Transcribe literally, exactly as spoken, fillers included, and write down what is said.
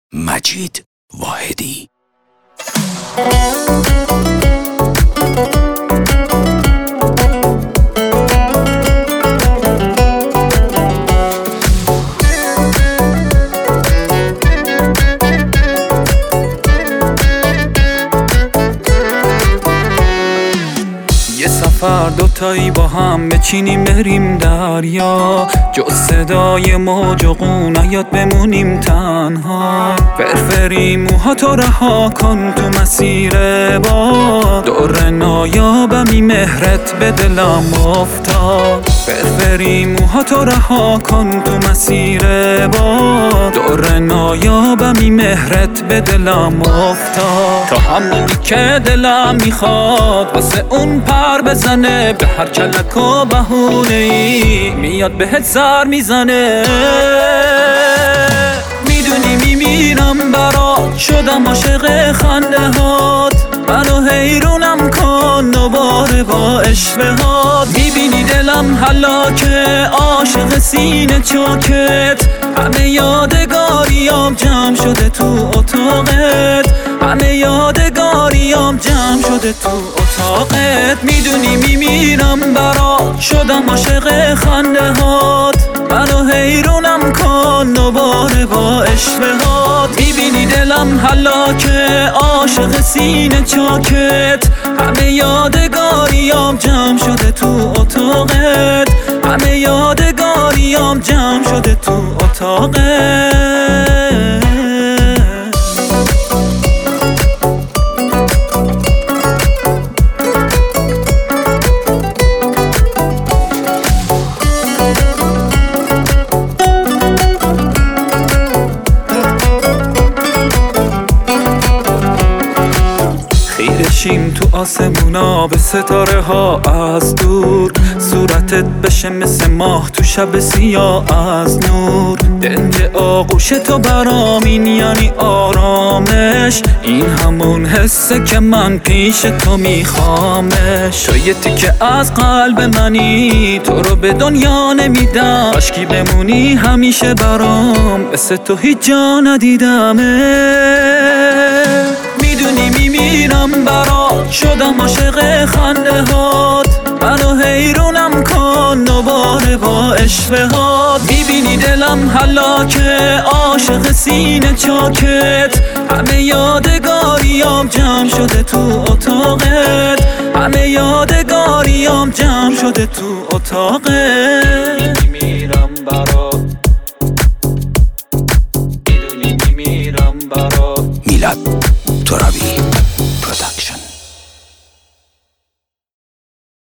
مجید واحدی. یه سفر دوتایی با هم بچینیم بریم دریا، جز صدای موج و قون نیاد بمونیم تنها. فرفری موهاتو رها کن تو مسیر با دور نایابمی مهرت به دلم افتاد. فرفری موهاتو رها کن تو مسیر با دور نایابمی مهرت به دلم افتاد. تا همونی که دلم میخواد واسه اون پر بزنه، به هر کلک و بهونه ای میاد بهت سر میزنه. میدونی میمیرم برات، شدم عاشق خنده هات، منو حیرونم کن دوباره با اشوهات. میبینی دلم هلاکه، عاشق سینه چاکت، همه یادگاریام جمع شده تو اتاقت، همه یادگاریام جمع شده تو اتاقت. میدونی میمیرم برات، شدم عاشق خنده هات، منو حیرونم کن دوباره با اشوهات. میبینی دلم هلاکه، عاشق سینه چاکت، همه یادگاریام جمع شده تو اتاقت، همه یادگاریام جمع شده تو اتاقت. خیرشیم تو آسمونا به ستاره ها از دور، صورتت بشه مثل ماه تو شب سیاه از نور. دنج آغوش تو برام این یعنی آرامش، این همون حسه که من پیش تو میخوامش. تو یه تیکه از قلب منی، تو رو به دنیا نمیدم، عشقی بمونی همیشه برام، مثل تو هیچ جا ندیدمه. میدونی میمیرم برات، شدم عاشق خنده هات، منو حیرونم کن دوباره با اشوهات. میبینی دلم هلاکه، عاشق سینه چاکت، همه یادگاریام جمع شده تو اتاقت، همه یادگاریام جمع شده تو اتاقت. میمیرم برات، میدونی میمیرم برات. میلاد ترابی.